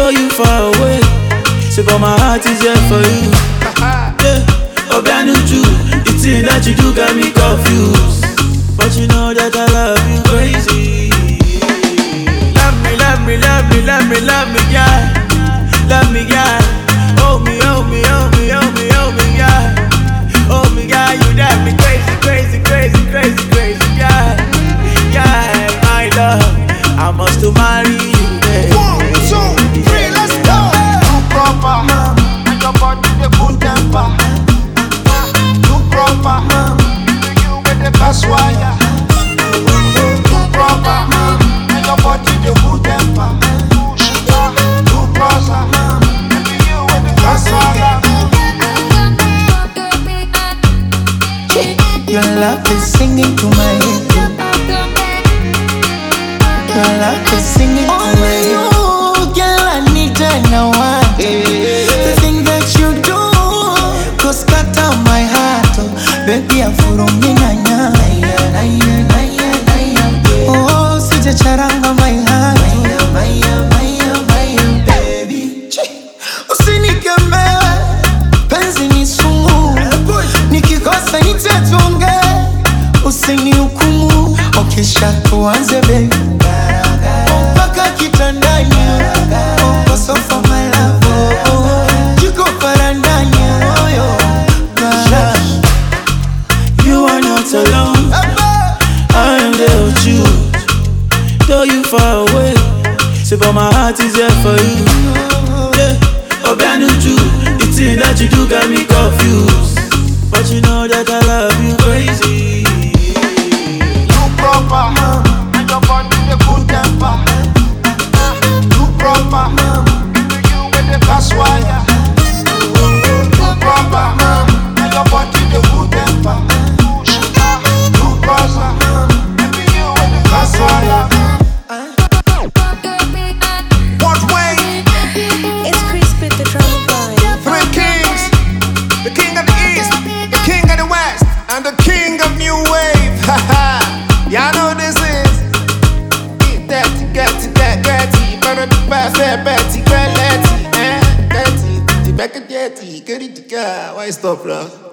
Though you far away, say but my heart is here for you. Yeah, Obianuju, the thing that you do got me confused. But you know that I love you crazy. Love me, love me, love me, love me, love me, yeah. Love me, yeah. Hold me, hold me, hold me, hold me, hold me, yeah. Hold me, yeah. You drive me crazy, crazy, crazy, crazy, crazy, yeah. Yeah, my love, I must to marry you, baby. 1, 2, 3, let's go. Too proper, and your body the good temper. Too proper, you with the best wire. Too proper, and your body the good temper. Too proper, you with the best wire. Your love is singing to my head. Your love is singing to my head. Oh, girl, I need to know why. The thing that you do goes cut out my heart. Oh, baby, I'm for me nanya. Oh, sija charanga my heart. Baby, usinikeme, penzi ni sumu. Nikikosa nitatunge, usinihukumu. Okisha tuanze baby, mpaka kitandani. Uko sofa my love, jiko parandani. You are not alone, I am there with you. Though you far away, say but my heart is here for you. Yeah, Obianuju, the thing that you do got me confused. But you know that I love you crazy. Too proper, and your body the good temper. Too proper, you with the best wire. Too proper, and your body the good temper. Too proper, you with the best wire. What way? It's Crispy the drama boy. 3 kings, the king of the east, the king of the west, and the king of new wave. Haha, y'all know this is. Eat that, get it, better be fair, Betty, get it, the back of jetty, get it, why stop, bro?